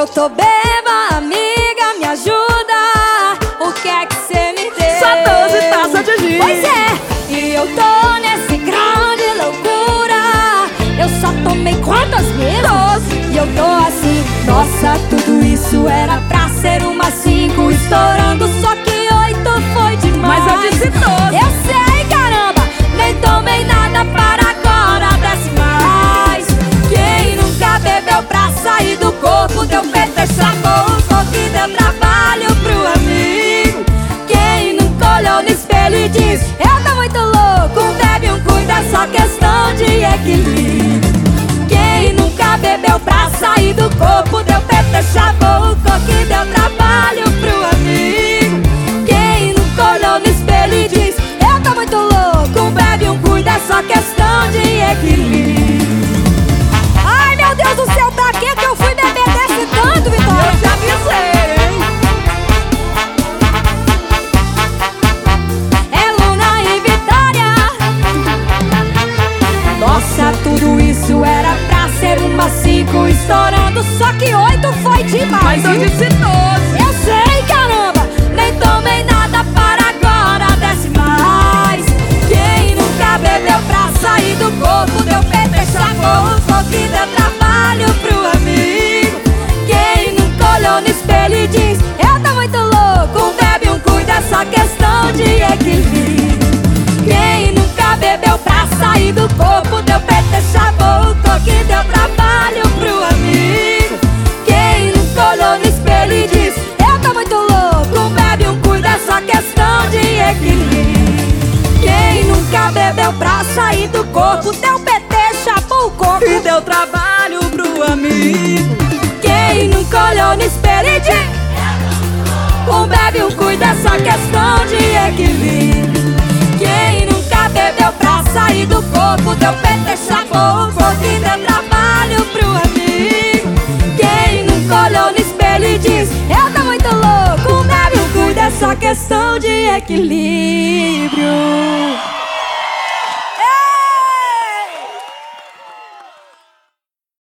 Eu tô beba, amiga, me ajuda. O que é que cê me deu? Só 12 taças de gin. Pois é, e eu tô nesse grau de loucura. Eu só tomei quantas vezes? 12. E eu tô assim, nossa, tudo isso era pra ser uma 5 estourando, só que 8 foi demais. Mas eu disse 12. Eu sei, caramba, nem tomei nada para agora, desce mais. Quem nunca bebeu pra sair do corpo, deu PT, chamou o que deu trabalho pro amigo. Quem nunca olhou no espelho e diz, eu tô muito louco, bebe cuida, é só questão de equilíbrio. Quem nunca bebeu pra sair do corpo, deu PT, chamou o que deu trabalho pro amigo. Quem nunca olhou no espelho e diz, eu tô muito louco, bebe cuida, é só questão de equilíbrio. Ai, meu Deus do céu, pra que eu fui beber desse tanto, Vitória? Eu te avisei, hein? É Luna e Vitória. Nossa, tudo isso era pra ser uma 5 estourando, só que 8 foi demais. Mas eu disse 12. Eu sei, caramba, nem tomei nada para agora, desce mais. Quem nunca bebeu pra sair do corpo, deu PT, chamou o que deu trabalho pro amigo. Quem nunca olhou no espelho e diz, eu tô muito louco, bebe cuida, é só questão de equilíbrio. Quem nunca bebeu pra sair do corpo, deu PT, chamou o que deu trabalho pro amigo. Quem nunca olhou no espelho e diz, eu tô muito louco, bebe cuida, é só questão de equilíbrio. Quem nunca bebeu pra sair do corpo, deu PT, chapou o corpo E deu trabalho pro amigo. Quem nunca olhou no espelho e diz, bebe cuida, é só questão de equilíbrio. Quem nunca bebeu pra sair do corpo, deu PT, chapou o corpo e deu trabalho pro amigo. Quem nunca olhou no espelho e diz, eu tô muito louco, bebe cuida, é só questão de equilíbrio.